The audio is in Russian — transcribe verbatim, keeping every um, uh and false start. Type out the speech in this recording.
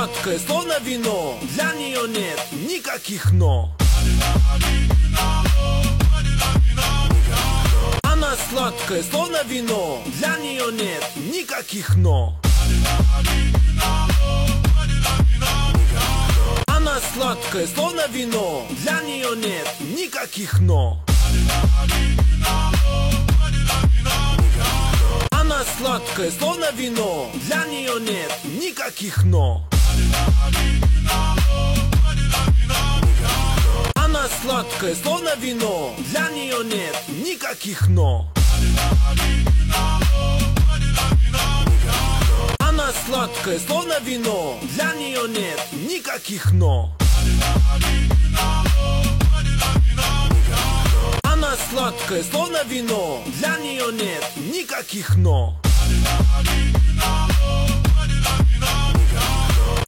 сладкая, словно вино. Для нее нет никаких но. Она сладкая, словно вино. Для нее нет никаких но. Она сладкая, словно вино. Для нее нет никаких но. Она сладкая, словно вино. Для нее нет никаких но. Она сладкая, словно вино. Для нее нет никаких но. Она сладкая, словно вино. Для нее нет никаких но. Она сладкая, словно вино. Для нее нет никаких но.